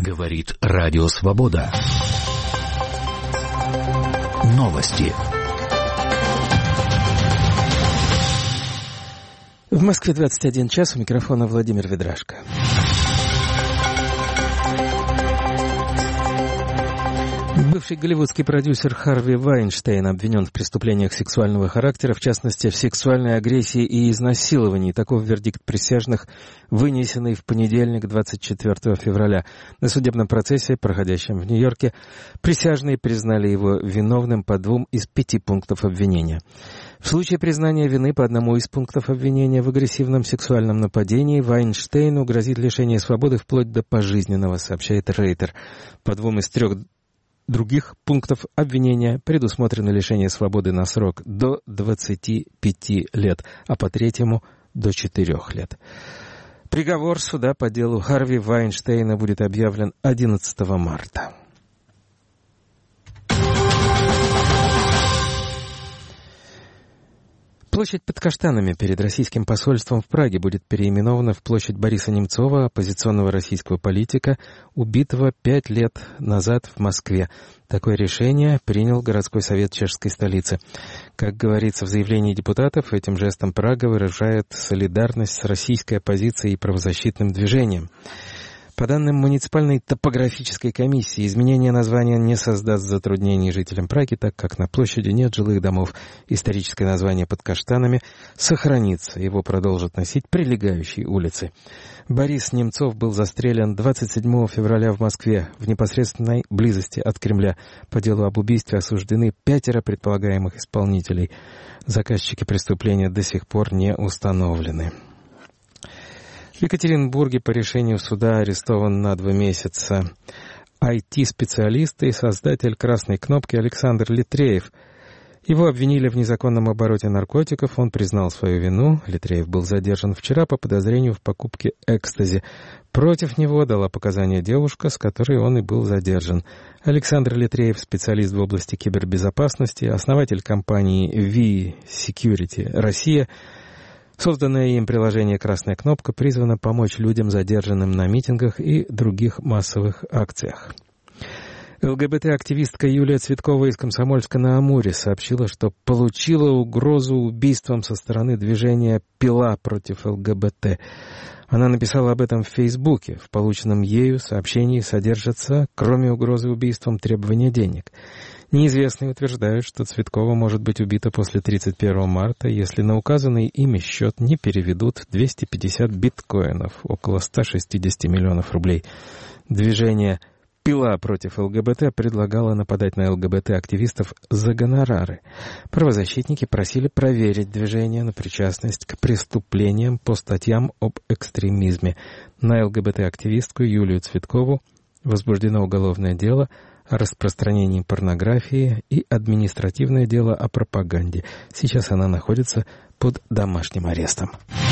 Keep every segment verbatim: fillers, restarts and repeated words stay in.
Говорит Радио Свобода. Новости. В Москве двадцать один час, у микрофона Владимир Ведрашко. Бывший голливудский продюсер Харви Вайнштейн обвинен в преступлениях сексуального характера, в частности, в сексуальной агрессии и изнасиловании. Таков вердикт присяжных, вынесенный в понедельник, двадцать четвёртого февраля. На судебном процессе, проходящем в Нью-Йорке, присяжные признали его виновным по двум из пяти пунктов обвинения. В случае признания вины по одному из пунктов обвинения в агрессивном сексуальном нападении Вайнштейну грозит лишение свободы вплоть до пожизненного, сообщает Рейтер. По двум из трех других пунктов обвинения предусмотрено лишение свободы на срок до двадцати пяти лет, а по третьему — до четырёх лет. Приговор суда по делу Харви Вайнштейна будет объявлен одиннадцатого марта. Площадь под Каштанами перед российским посольством в Праге будет переименована в площадь Бориса Немцова, оппозиционного российского политика, убитого пять лет назад в Москве. Такое решение принял городской совет чешской столицы. Как говорится в заявлении депутатов, этим жестом Прага выражает солидарность с российской оппозицией и правозащитным движением. По данным муниципальной топографической комиссии, изменение названия не создаст затруднений жителям Праги, так как на площади нет жилых домов. Историческое название под Каштанами сохранится, его продолжат носить прилегающие улицы. Борис Немцов был застрелен двадцать седьмого февраля в Москве в непосредственной близости от Кремля. По делу об убийстве осуждены пятеро предполагаемых исполнителей. Заказчики преступления до сих пор не установлены. В Екатеринбурге по решению суда арестован на два месяца ай ти-специалист и создатель «Красной кнопки» Александр Литреев. Его обвинили в незаконном обороте наркотиков, он признал свою вину. Литреев был задержан вчера по подозрению в покупке экстази. Против него дала показания девушка, с которой он и был задержан. Александр Литреев — специалист в области кибербезопасности, основатель компании ви Security Россия. Созданное им приложение «Красная кнопка» призвано помочь людям, задержанным на митингах и других массовых акциях. ЛГБТ-активистка Юлия Цветкова из Комсомольска-на-Амуре сообщила, что получила угрозу убийством со стороны движения «Пила против ЛГБТ». Она написала об этом в Фейсбуке. В полученном ею сообщении содержатся, кроме угрозы убийством, требования денег. Неизвестные утверждают, что Цветкова может быть убита после тридцать первого марта, если на указанный ими счет не переведут двести пятьдесят биткоинов, около ста шестидесяти миллионов рублей. Движение «Пила против ЛГБТ» предлагало нападать на ЛГБТ-активистов за гонорары. Правозащитники просили проверить движение на причастность к преступлениям по статьям об экстремизме. На ЛГБТ-активистку Юлию Цветкову возбуждено уголовное дело о распространении порнографии и административное дело о пропаганде. Сейчас она находится под домашним арестом.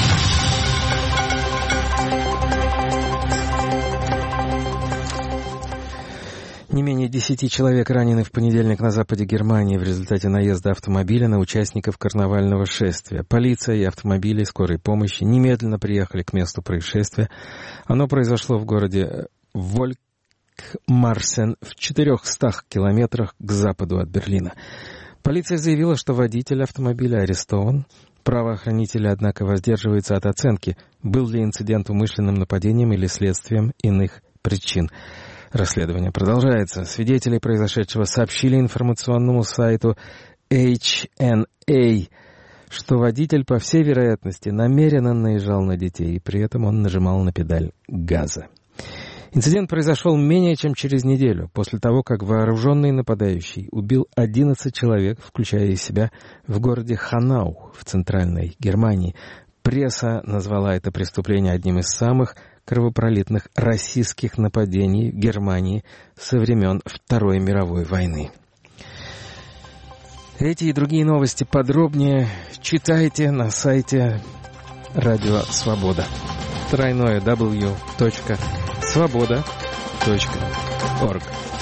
Не менее десяти человек ранены в понедельник на западе Германии в результате наезда автомобиля на участников карнавального шествия. Полиция и автомобили скорой помощи немедленно приехали к месту происшествия. Оно произошло в городе Воль. Марсен в четырехстах километрах к западу от Берлина. Полиция заявила, что водитель автомобиля арестован. Правоохранители, однако, воздерживаются от оценки, был ли инцидент умышленным нападением или следствием иных причин. Расследование продолжается. Свидетели произошедшего сообщили информационному сайту эйч эн эй, что водитель, по всей вероятности, намеренно наезжал на детей, и при этом он нажимал на педаль газа. Инцидент произошел менее чем через неделю после того, как вооруженный нападающий убил одиннадцать человек, включая и себя, в городе Ханау в центральной Германии. Пресса назвала это преступление одним из самых кровопролитных расистских нападений в Германии со времен Второй мировой войны. Эти и другие новости подробнее читайте на сайте Радио Свобода. Тройное дабл ю точка свобода точка орг.